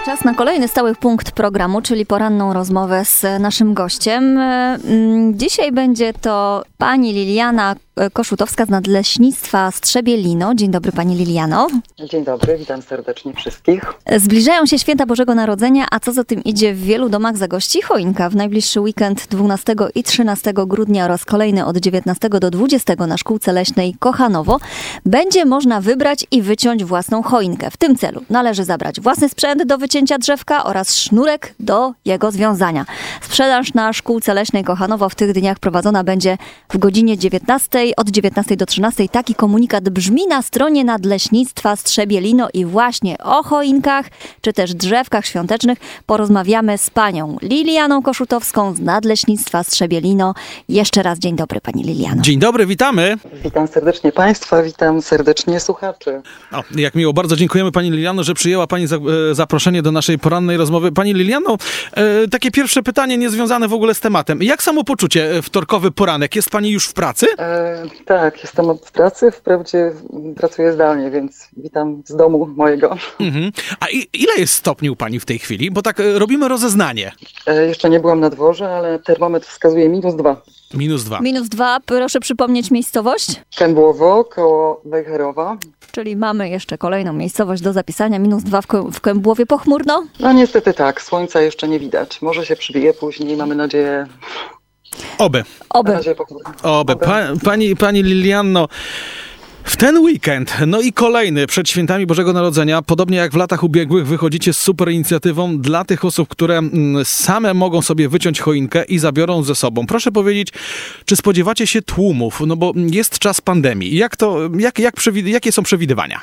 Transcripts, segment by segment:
Czas na kolejny stały punkt programu, czyli poranną rozmowę z naszym gościem. Dzisiaj będzie to pani Liliana Koszutowska z Nadleśnictwa Strzebielino. Dzień dobry, pani Liliano. Dzień dobry, witam serdecznie wszystkich. Zbliżają się święta Bożego Narodzenia, a co za tym idzie, w wielu domach zagości choinka. W najbliższy weekend 12 i 13 grudnia oraz kolejny od 19 do 20 na Szkółce Leśnej Kochanowo będzie można wybrać i wyciąć własną choinkę. W tym celu należy zabrać własny sprzęt do wycięcia drzewka oraz sznurek do jego związania. Sprzedaż na Szkółce Leśnej Kochanowo w tych dniach prowadzona będzie w godzinie 19, od 19 do 13. Taki komunikat brzmi na stronie Nadleśnictwa Strzebielino i właśnie o choinkach, czy też drzewkach świątecznych porozmawiamy z panią Lilianą Koszutowską z Nadleśnictwa Strzebielino. Jeszcze raz dzień dobry, pani Liliano. Dzień dobry, witamy. Witam serdecznie państwa, witam serdecznie słuchaczy. O, jak miło, bardzo dziękujemy pani Liliano, że przyjęła pani zaproszenie do naszej porannej rozmowy. Pani Liliano, takie pierwsze pytanie niezwiązane w ogóle z tematem. Jak samopoczucie wtorkowy poranek? Jest pani już w pracy? Tak, jestem w pracy, wprawdzie pracuję zdalnie, więc witam z domu mojego. Mhm. A ile jest stopni u pani w tej chwili? Bo tak robimy rozeznanie. Jeszcze nie byłam na dworze, ale termometr wskazuje -2. -2. -2, proszę przypomnieć miejscowość? Kębłowo, koło Wejherowa. Czyli mamy jeszcze kolejną miejscowość do zapisania. -2 w Kębłowie, pochmurno? No niestety tak, słońca jeszcze nie widać. Może się przybije później, mamy nadzieję. Oby. Oby. Na razie pochmurno. Oby. Pani Liliano, w ten weekend, no i kolejny przed świętami Bożego Narodzenia, podobnie jak w latach ubiegłych, wychodzicie z super inicjatywą dla tych osób, które same mogą sobie wyciąć choinkę i zabiorą ze sobą. Proszę powiedzieć, czy spodziewacie się tłumów? No bo jest czas pandemii. Jakie są przewidywania?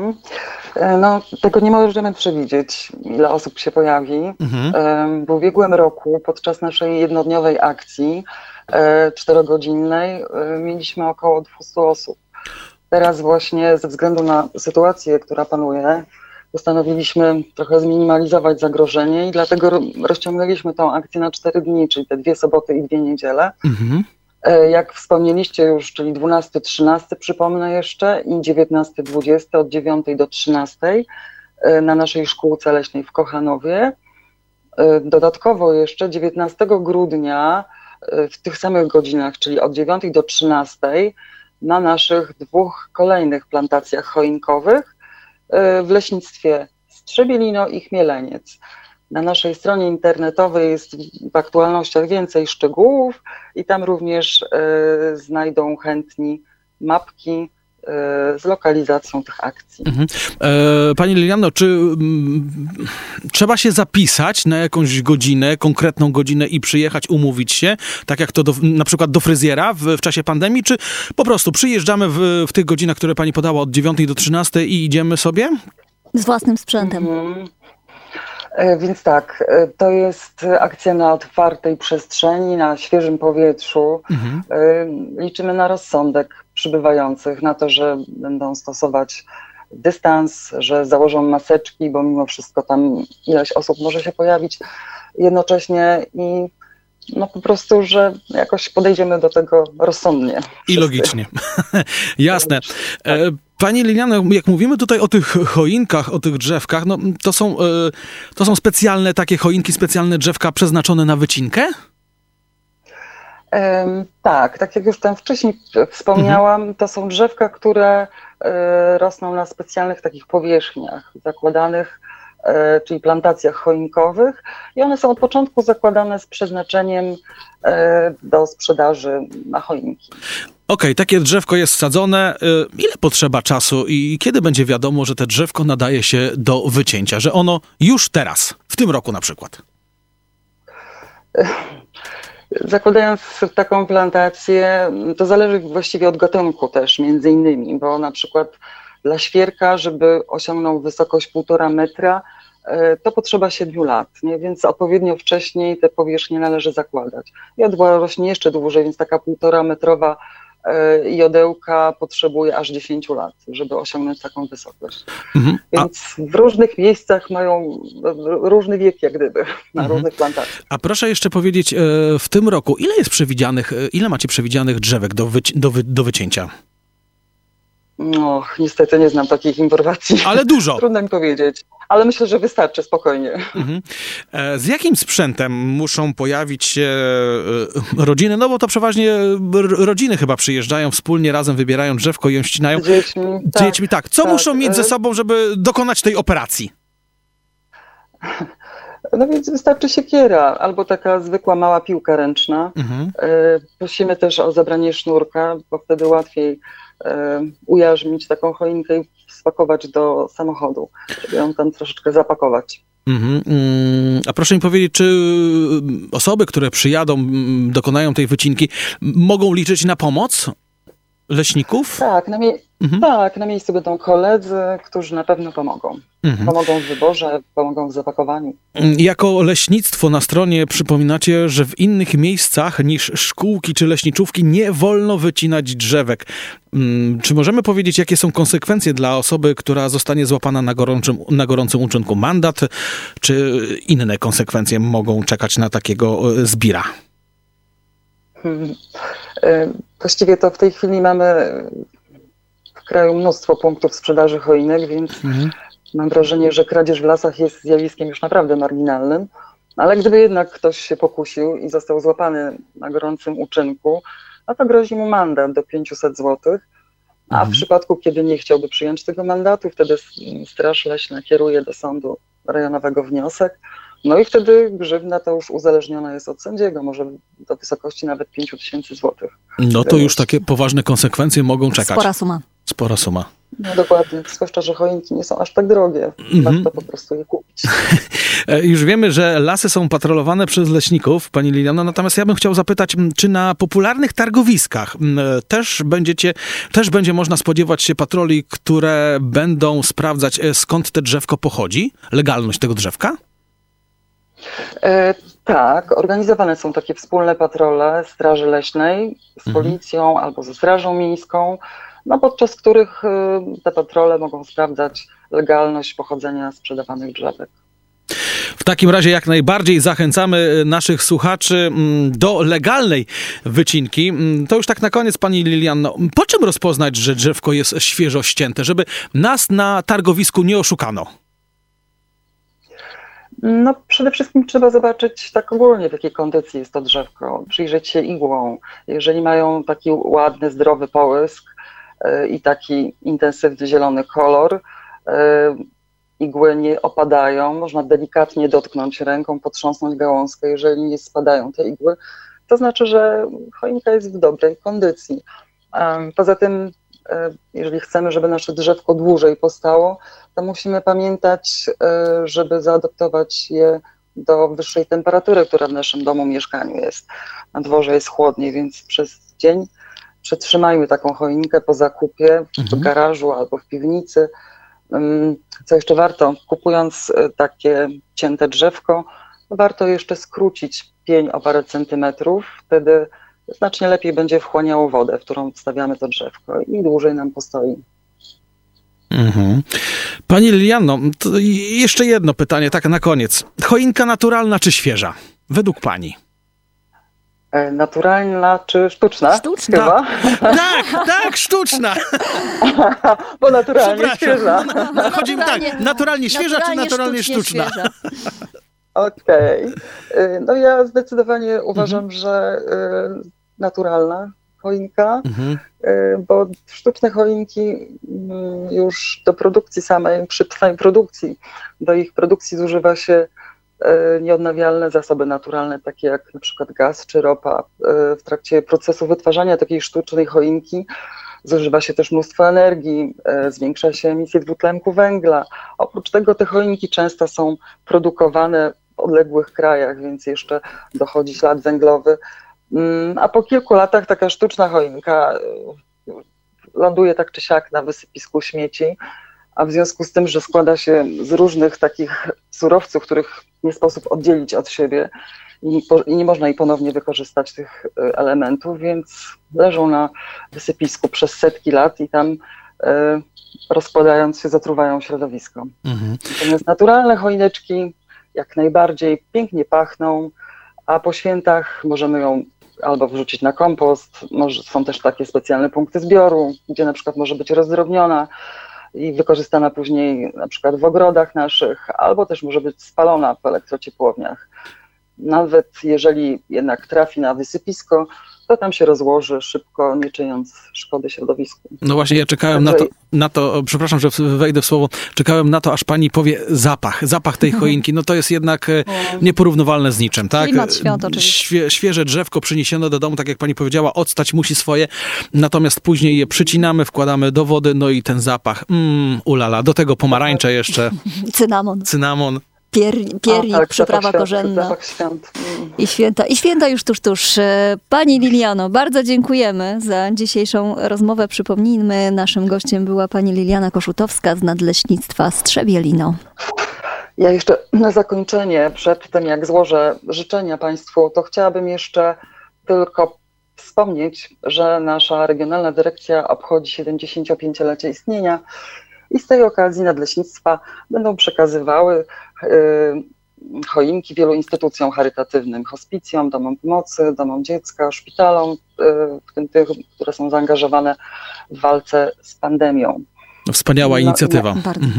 No, tego nie możemy przewidzieć, ile osób się pojawi. W ubiegłym roku, podczas naszej jednodniowej akcji 4-godzinnej, mieliśmy około 200 osób. Teraz właśnie ze względu na sytuację, która panuje, postanowiliśmy trochę zminimalizować zagrożenie i dlatego rozciągnęliśmy tą akcję na 4 dni, czyli te 2 soboty i 2 niedziele. Jak wspomnieliście już, czyli 12-13, przypomnę jeszcze, i 19-20 od 9 do 13 na naszej Szkółce Leśnej w Kochanowie. Dodatkowo jeszcze 19 grudnia w tych samych godzinach, czyli od 9 do 13 na naszych 2 kolejnych plantacjach choinkowych w leśnictwie Strzebielino i Chmieleniec. Na naszej stronie internetowej jest w aktualnościach więcej szczegółów i tam również znajdą chętni mapki z lokalizacją tych akcji. Pani Liliano, czy trzeba się zapisać na jakąś godzinę, konkretną godzinę i przyjechać, umówić się, tak jak to na przykład do fryzjera w czasie pandemii, czy po prostu przyjeżdżamy w tych godzinach, które pani podała od 9 do 13 i idziemy sobie? Z własnym sprzętem. Więc tak, to jest akcja na otwartej przestrzeni, na świeżym powietrzu. Liczymy na rozsądek przybywających, na to, że będą stosować dystans, że założą maseczki, bo mimo wszystko tam ileś osób może się pojawić jednocześnie i no po prostu, że jakoś podejdziemy do tego rozsądnie. I logicznie. Jasne. Pani Liliano, jak mówimy tutaj o tych choinkach, o tych drzewkach, no to są specjalne takie choinki, specjalne drzewka przeznaczone na wycinkę? Tak jak już tam wcześniej wspomniałam, to są drzewka, które rosną na specjalnych takich powierzchniach zakładanych, czyli plantacjach choinkowych i one są od początku zakładane z przeznaczeniem do sprzedaży na choinki. Okej, takie drzewko jest sadzone. Ile potrzeba czasu i kiedy będzie wiadomo, że te drzewko nadaje się do wycięcia, że ono już teraz, w tym roku na przykład? Zakładając taką plantację, to zależy właściwie od gatunku też między innymi, bo na przykład dla świerka, żeby osiągnął wysokość 1,5 metra, to potrzeba 7 lat, nie? Więc odpowiednio wcześniej te powierzchnie należy zakładać. Jodła rośnie jeszcze dłużej, więc taka 1,5 metrowa jodełka potrzebuje aż 10 lat, żeby osiągnąć taką wysokość. Więc w różnych miejscach mają różny wiek, jak gdyby, na różnych plantacjach. A proszę jeszcze powiedzieć, w tym roku ile macie przewidzianych drzewek do wycięcia? No, niestety nie znam takich informacji. Ale dużo. Trudno mi powiedzieć. ale myślę, że wystarczy spokojnie. Z jakim sprzętem muszą pojawić się rodziny? No bo to przeważnie rodziny chyba przyjeżdżają wspólnie, razem wybierają drzewko i ją ścinają. Z dziećmi, tak. Co muszą mieć ze sobą, żeby dokonać tej operacji? No więc wystarczy siekiera albo taka zwykła mała piłka ręczna. Prosimy też o zabranie sznurka, bo wtedy łatwiej ujarzmić taką choinkę i spakować do samochodu, żeby ją tam troszeczkę zapakować. A proszę mi powiedzieć, czy osoby, które przyjadą, dokonają tej wycinki, mogą liczyć na pomoc leśników? Tak, na miejscu będą koledzy, którzy na pewno pomogą. Pomogą w wyborze, pomogą w zapakowaniu. Jako leśnictwo na stronie przypominacie, że w innych miejscach niż szkółki czy leśniczówki nie wolno wycinać drzewek. Czy możemy powiedzieć, jakie są konsekwencje dla osoby, która zostanie złapana na gorącym uczynku? Mandat, czy inne konsekwencje mogą czekać na takiego zbira? Właściwie to w tej chwili mamy w kraju mnóstwo punktów sprzedaży choinek, więc mam wrażenie, że kradzież w lasach jest zjawiskiem już naprawdę marginalnym, ale gdyby jednak ktoś się pokusił i został złapany na gorącym uczynku, no to grozi mu mandat do 500 zł, a w przypadku, kiedy nie chciałby przyjąć tego mandatu, wtedy Straż Leśna kieruje do sądu rejonowego wniosek. No i wtedy grzywna to już uzależniona jest od sędziego, może do wysokości nawet 5000 zł. No to już takie poważne konsekwencje mogą czekać. Spora suma. No dokładnie, zwłaszcza, że choinki nie są aż tak drogie. Warto po prostu je kupić. Już wiemy, że lasy są patrolowane przez leśników, pani Liliano, natomiast ja bym chciał zapytać, czy na popularnych targowiskach też będzie można spodziewać się patroli, które będą sprawdzać, skąd te drzewko pochodzi, legalność tego drzewka? Tak, organizowane są takie wspólne patrole Straży Leśnej z policją albo ze Strażą Miejską, no podczas których te patrole mogą sprawdzać legalność pochodzenia sprzedawanych drzewek. W takim razie jak najbardziej zachęcamy naszych słuchaczy do legalnej wycinki. To już tak na koniec, pani Lilianno, po czym rozpoznać, że drzewko jest świeżo ścięte, żeby nas na targowisku nie oszukano? No przede wszystkim trzeba zobaczyć tak ogólnie, w jakiej kondycji jest to drzewko, przyjrzeć się igłom. Jeżeli mają taki ładny, zdrowy połysk i taki intensywny zielony kolor, igły nie opadają, można delikatnie dotknąć ręką, potrząsnąć gałązkę. Jeżeli nie spadają te igły, to znaczy, że choinka jest w dobrej kondycji. Poza tym, jeżeli chcemy, żeby nasze drzewko dłużej postało, to musimy pamiętać, żeby zaadaptować je do wyższej temperatury, która w naszym domu, mieszkaniu jest. Na dworze jest chłodniej, więc przez dzień przetrzymajmy taką choinkę po zakupie w garażu albo w piwnicy. Co jeszcze warto, kupując takie cięte drzewko, warto jeszcze skrócić pień o parę centymetrów, wtedy znacznie lepiej będzie wchłaniało wodę, w którą wstawiamy to drzewko i dłużej nam postoi. Pani Lilianno, to jeszcze jedno pytanie, tak na koniec. Choinka naturalna czy świeża? Według pani? Naturalna czy sztuczna? Sztuczna. Chyba? Tak, sztuczna. Bo naturalnie świeża. Chodzi mi tak, naturalnie świeża czy naturalnie sztuczna? Okej. No ja zdecydowanie uważam, że naturalna choinka, bo sztuczne choinki już do produkcji samej, przy samej produkcji, do ich produkcji zużywa się nieodnawialne zasoby naturalne, takie jak na przykład gaz czy ropa. W trakcie procesu wytwarzania takiej sztucznej choinki zużywa się też mnóstwo energii, zwiększa się emisję dwutlenku węgla. Oprócz tego te choinki często są produkowane w odległych krajach, więc jeszcze dochodzi ślad węglowy. A po kilku latach taka sztuczna choinka ląduje tak czy siak na wysypisku śmieci, a w związku z tym, że składa się z różnych takich surowców, których nie sposób oddzielić od siebie i nie można jej ponownie wykorzystać tych elementów, więc leżą na wysypisku przez setki lat i tam rozkładając się zatruwają środowisko. Natomiast naturalne choineczki jak najbardziej pięknie pachną, a po świętach możemy ją albo wrzucić na kompost, są też takie specjalne punkty zbioru, gdzie na przykład może być rozdrobniona, i wykorzystana później na przykład w ogrodach naszych, albo też może być spalona w elektrociepłowniach. Nawet jeżeli jednak trafi na wysypisko, to tam się rozłoży szybko, nie czyniąc szkody środowisku. No właśnie, ja czekałem na to, przepraszam, że wejdę w słowo, czekałem na to, aż pani powie zapach tej choinki. No to jest jednak nieporównywalne z niczym, tak? Klimat świąt oczywiście. Świeże drzewko przyniesione do domu, tak jak pani powiedziała, octać musi swoje, natomiast później je przycinamy, wkładamy do wody, no i ten zapach, ulala, do tego pomarańcze jeszcze. Cynamon. Piernik, przyprawa korzenna. Zapach świąt. I święta już tuż. Pani Liliano, bardzo dziękujemy za dzisiejszą rozmowę. Przypomnijmy, naszym gościem była pani Liliana Koszutowska z Nadleśnictwa Strzebielino. Ja jeszcze na zakończenie, przed tym jak złożę życzenia państwu, to chciałabym jeszcze tylko wspomnieć, że nasza regionalna dyrekcja obchodzi 75-lecie istnienia. I z tej okazji nadleśnictwa będą przekazywały choinki wielu instytucjom charytatywnym, hospicjom, domom pomocy, domom dziecka, szpitalom, w tym tych, które są zaangażowane w walce z pandemią. Wspaniała inicjatywa.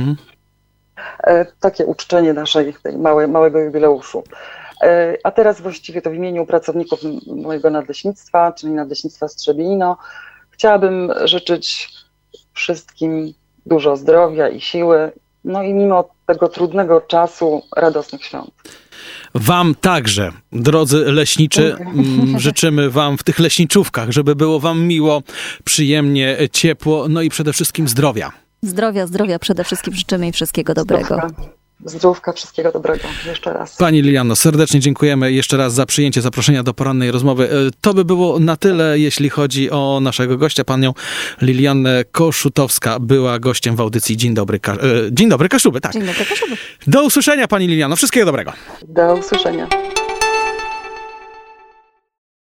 Takie uczczenie tej małego jubileuszu. A teraz właściwie to w imieniu pracowników mojego nadleśnictwa, czyli Nadleśnictwa Strzebielino, chciałabym życzyć wszystkim dużo zdrowia i siły, no i mimo tego trudnego czasu radosnych świąt. Wam także, drodzy leśniczy, życzymy wam w tych leśniczówkach, żeby było wam miło, przyjemnie, ciepło, no i przede wszystkim zdrowia. Zdrowia przede wszystkim życzymy i wszystkiego dobrego. Zdrówka, wszystkiego dobrego. Jeszcze raz. Pani Liliano, serdecznie dziękujemy jeszcze raz za przyjęcie zaproszenia do porannej rozmowy. To by było na tyle, jeśli chodzi o naszego gościa. Panią Lilianę Koszutowska była gościem w audycji Dzień dobry Kaszuby. Tak. Dzień dobry Kaszuby. Do usłyszenia, pani Liliano. Wszystkiego dobrego. Do usłyszenia.